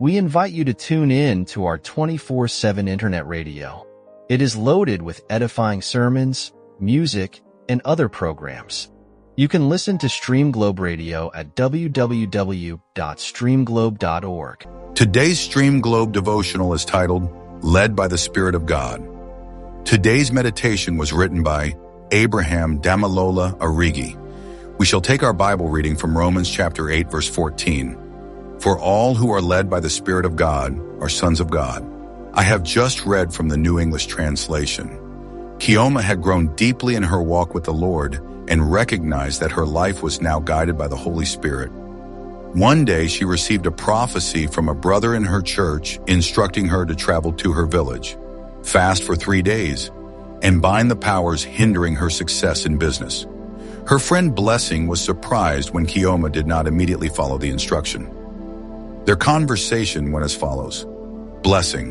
We invite you to tune in to our 24/7 internet radio. It is loaded with edifying sermons, music, and other programs. You can listen to Stream Globe Radio at www.streamglobe.org. Today's Stream Globe devotional is titled, Led by the Spirit of God. Today's meditation was written by Abraham Damalola Arigi. We shall take our Bible reading from Romans chapter 8, verse 14. For all who are led by the Spirit of God are sons of God. I have just read from the New English Translation. Kioma had grown deeply in her walk with the Lord and recognized that her life was now guided by the Holy Spirit. One day she received a prophecy from a brother in her church instructing her to travel to her village, fast for 3 days, and bind the powers hindering her success in business. Her friend Blessing was surprised when Kioma did not immediately follow the instruction. Their conversation went as follows. Blessing: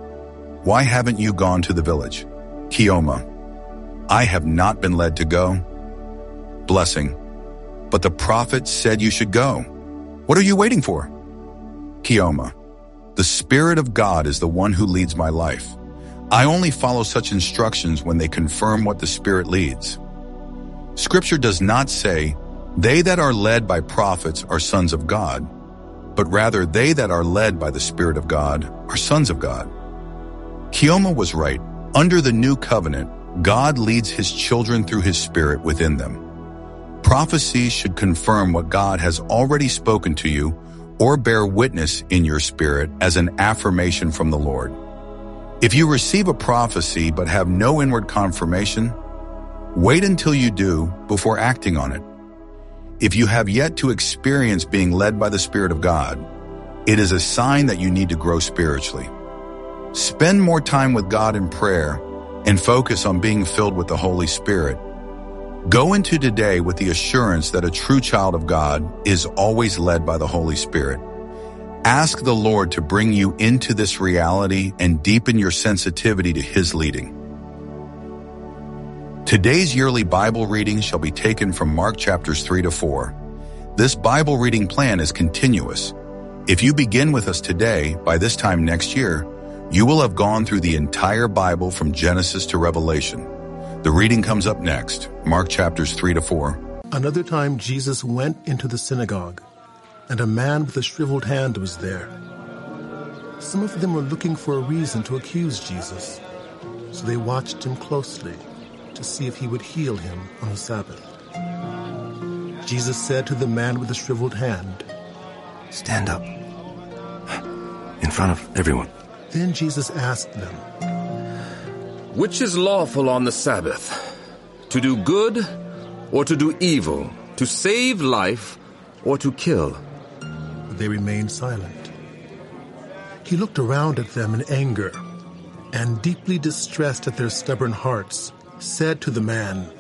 Why haven't you gone to the village? Kioma: I have not been led to go. Blessing: But the prophet said you should go. What are you waiting for? Kioma: The Spirit of God is the one who leads my life. I only follow such instructions when they confirm what the Spirit leads. Scripture does not say, they that are led by prophets are sons of God, but rather they that are led by the Spirit of God are sons of God. Kioma was right. Under the new covenant, God leads his children through his Spirit within them. Prophecies should confirm what God has already spoken to you or bear witness in your spirit as an affirmation from the Lord. If you receive a prophecy but have no inward confirmation, wait until you do before acting on it. If you have yet to experience being led by the Spirit of God, it is a sign that you need to grow spiritually. Spend more time with God in prayer and focus on being filled with the Holy Spirit. Go into today with the assurance that a true child of God is always led by the Holy Spirit. Ask the Lord to bring you into this reality and deepen your sensitivity to his leading. Today's yearly Bible reading shall be taken from Mark chapters 3 to 4. This Bible reading plan is continuous. If you begin with us today, by this time next year, you will have gone through the entire Bible from Genesis to Revelation. The reading comes up next, Mark chapters 3 to 4. Another time Jesus went into the synagogue, and a man with a shriveled hand was there. Some of them were looking for a reason to accuse Jesus, so they watched him closely to see if he would heal him on the Sabbath. Jesus said to the man with the shriveled hand, Stand up, in front of everyone. Then Jesus asked them, Which is lawful on the Sabbath, to do good or to do evil, to save life or to kill? But they remained silent. He looked around at them in anger, and deeply distressed at their stubborn hearts, said to the man,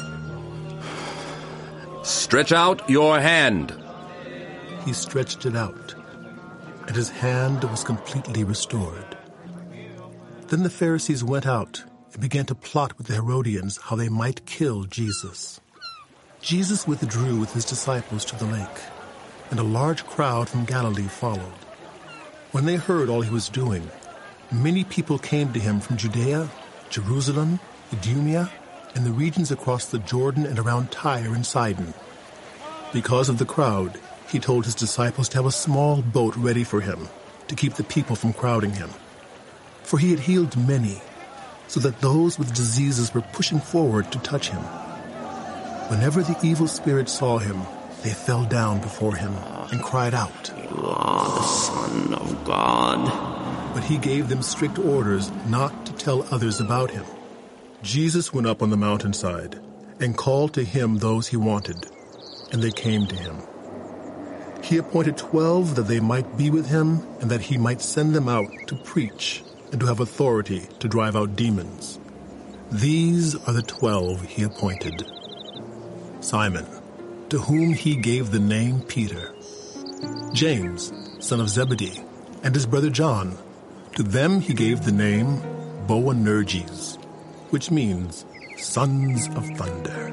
Stretch out your hand. He stretched it out, and his hand was completely restored. Then the Pharisees went out and began to plot with the Herodians how they might kill Jesus. Jesus withdrew with his disciples to the lake, and a large crowd from Galilee followed. When they heard all he was doing, many people came to him from Judea, Jerusalem, Idumea, and the regions across the Jordan and around Tyre and Sidon. Because of the crowd, he told his disciples to have a small boat ready for him, to keep the people from crowding him. For he had healed many, so that those with diseases were pushing forward to touch him. Whenever the evil spirits saw him, they fell down before him and cried out, You are the Son of God. But he gave them strict orders not to tell others about him. Jesus went up on the mountainside and called to him those he wanted, and they came to him. He appointed 12 that they might be with him and that he might send them out to preach and to have authority to drive out demons. These are the 12 he appointed. Simon, to whom he gave the name Peter. James, son of Zebedee, and his brother John. To them he gave the name Boanerges, which means sons of thunder.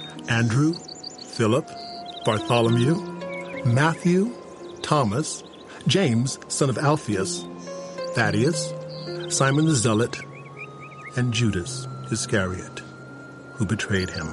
Andrew, Philip, Bartholomew, Matthew, Thomas, James, son of Alphaeus, Thaddeus, Simon the Zealot, and Judas Iscariot, who betrayed him.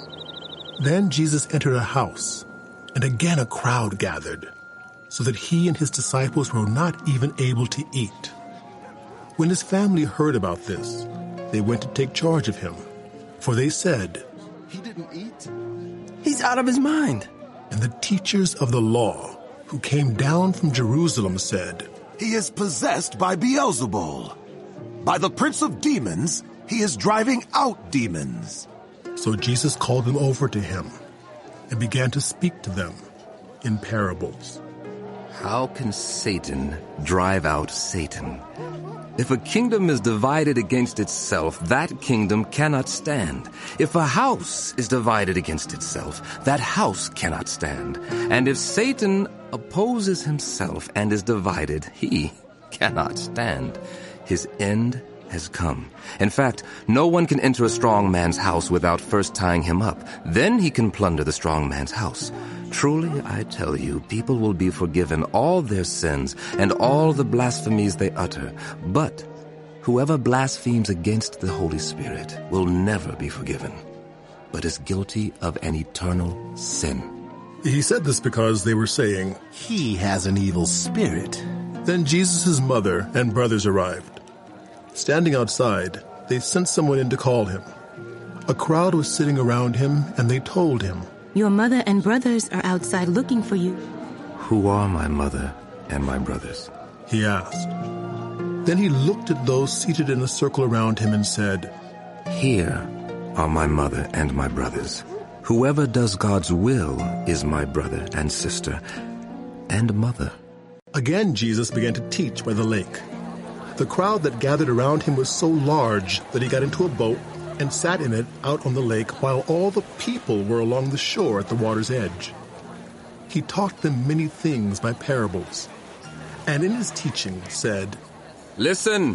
Then Jesus entered a house, and again a crowd gathered, so that he and his disciples were not even able to eat. When his family heard about this, they went to take charge of him, for they said, "He didn't eat? He's out of his mind." And the teachers of the law, who came down from Jerusalem, said, "He is possessed by Beelzebul. By the prince of demons, he is driving out demons." So Jesus called them over to him and began to speak to them in parables. How can Satan drive out Satan? If a kingdom is divided against itself, that kingdom cannot stand. If a house is divided against itself, that house cannot stand. And if Satan opposes himself and is divided, he cannot stand. His end has come. In fact, no one can enter a strong man's house without first tying him up. Then he can plunder the strong man's house. Truly, I tell you, people will be forgiven all their sins and all the blasphemies they utter. But whoever blasphemes against the Holy Spirit will never be forgiven, but is guilty of an eternal sin. He said this because they were saying, "He has an evil spirit." Then Jesus' mother and brothers arrived. Standing outside, they sent someone in to call him. A crowd was sitting around him, and they told him, "Your mother and brothers are outside looking for you." Who are my mother and my brothers? He asked. Then he looked at those seated in a circle around him and said, Here are my mother and my brothers. Whoever does God's will is my brother and sister and mother. Again Jesus began to teach by the lake. The crowd that gathered around him was so large that he got into a boat and sat in it out on the lake while all the people were along the shore at the water's edge. He taught them many things by parables, and in his teaching said, Listen,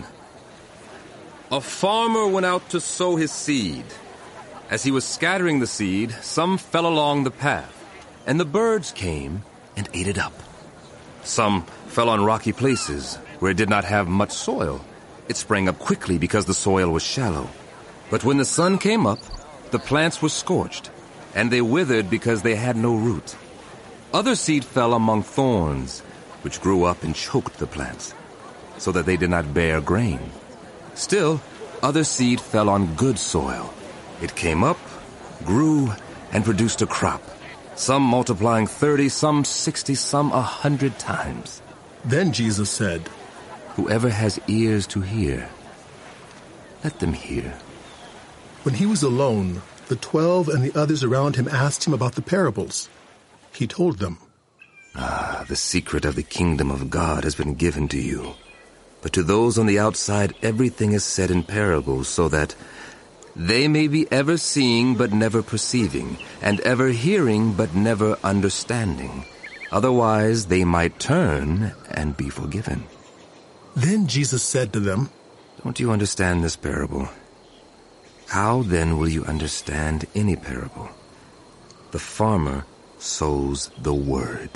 a farmer went out to sow his seed. As he was scattering the seed, some fell along the path, and the birds came and ate it up. Some fell on rocky places where it did not have much soil. It sprang up quickly because the soil was shallow. But when the sun came up, the plants were scorched, and they withered because they had no root. Other seed fell among thorns, which grew up and choked the plants, so that they did not bear grain. Still, other seed fell on good soil. It came up, grew, and produced a crop, some multiplying 30, some 60, some 100 times. Then Jesus said, Whoever has ears to hear, let them hear. When he was alone, the 12 and the others around him asked him about the parables. He told them, The secret of the kingdom of God has been given to you. But to those on the outside, everything is said in parables, so that they may be ever seeing but never perceiving, and ever hearing but never understanding. Otherwise they might turn and be forgiven. Then Jesus said to them, Don't you understand this parable? How then will you understand any parable? The farmer sows the word.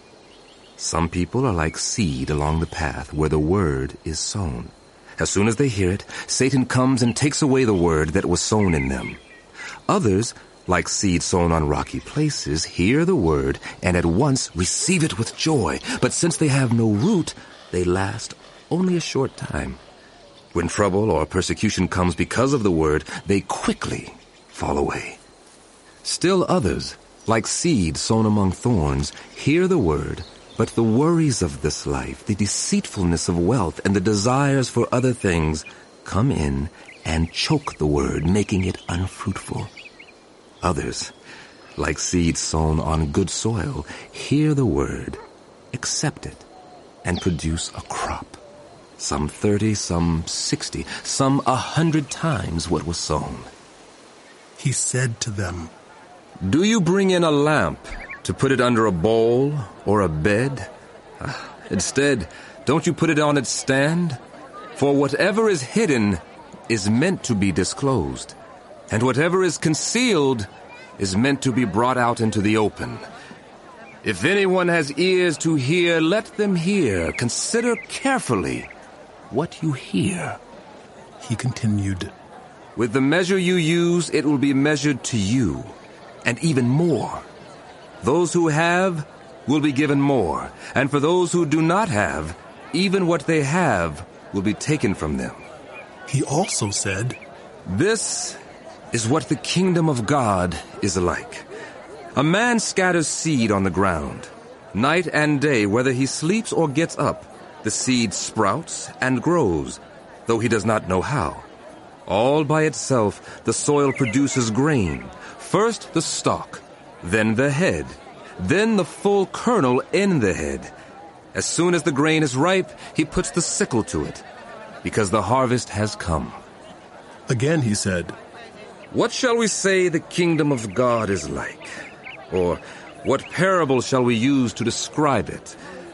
Some people are like seed along the path where the word is sown. As soon as they hear it, Satan comes and takes away the word that was sown in them. Others, like seed sown on rocky places, hear the word and at once receive it with joy. But since they have no root, they last only a short time. When trouble or persecution comes because of the word, they quickly fall away. Still others, like seed sown among thorns, hear the word, but the worries of this life, the deceitfulness of wealth, and the desires for other things come in and choke the word, making it unfruitful. Others, like seed sown on good soil, hear the word, accept it, and produce a crop. Some 30, some 60, some 100 times what was sown. He said to them, Do you bring in a lamp to put it under a bowl or a bed? Instead, don't you put it on its stand? For whatever is hidden is meant to be disclosed, and whatever is concealed is meant to be brought out into the open. If anyone has ears to hear, let them hear. Consider carefully what you hear. He continued, With the measure you use, it will be measured to you, and even more. Those who have will be given more, and for those who do not have, even what they have will be taken from them. He also said, This is what the kingdom of God is like. A man scatters seed on the ground. Night and day, whether he sleeps or gets up, the seed sprouts and grows, though he does not know how. All by itself, the soil produces grain. First the stalk, then the head, then the full kernel in the head. As soon as the grain is ripe, he puts the sickle to it, because the harvest has come. Again he said, What shall we say the kingdom of God is like? Or what parable shall we use to describe it?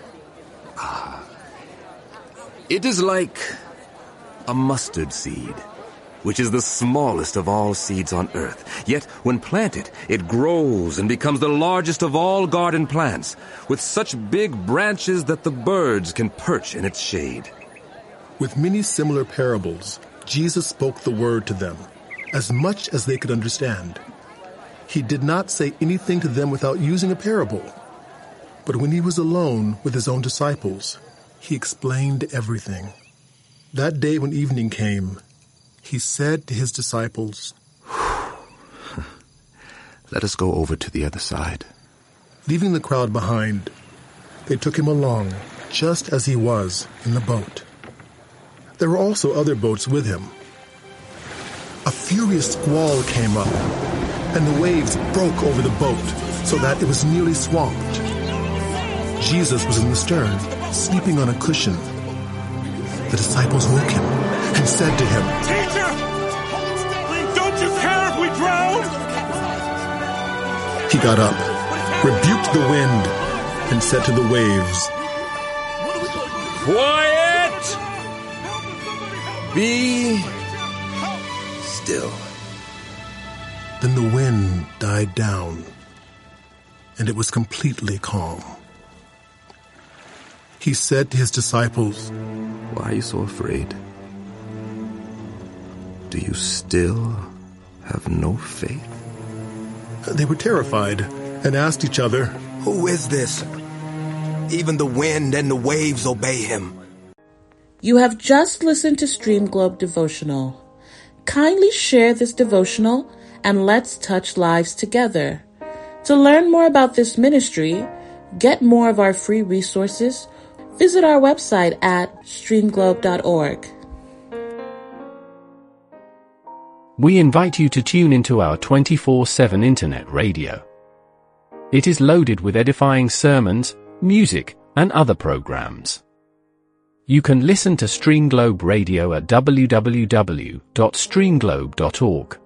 It is like a mustard seed, which is the smallest of all seeds on earth. Yet when planted, it grows and becomes the largest of all garden plants, with such big branches that the birds can perch in its shade. With many similar parables, Jesus spoke the word to them, as much as they could understand. He did not say anything to them without using a parable. But when he was alone with his own disciples, he explained everything. That day when evening came, he said to his disciples, Let us go over to the other side. Leaving the crowd behind, they took him along, just as he was in the boat. There were also other boats with him. A furious squall came up, and the waves broke over the boat so that it was nearly swamped. Jesus was in the stern, sleeping on a cushion. The disciples woke him and said to him, Teacher, don't you care if we drown? He got up, rebuked the wind, and said to the waves, Quiet! Be still. Then the wind died down, and it was completely calm. He said to his disciples, Why are you so afraid? Do you still have no faith? They were terrified and asked each other, Who is this? Even the wind and the waves obey him. You have just listened to Stream Globe Devotional. Kindly share this devotional and let's touch lives together. To learn more about this ministry, get more of our free resources, visit our website at streamglobe.org. We invite you to tune into our 24/7 internet radio. It is loaded with edifying sermons, music, and other programs. You can listen to Stream Globe Radio at www.streamglobe.org.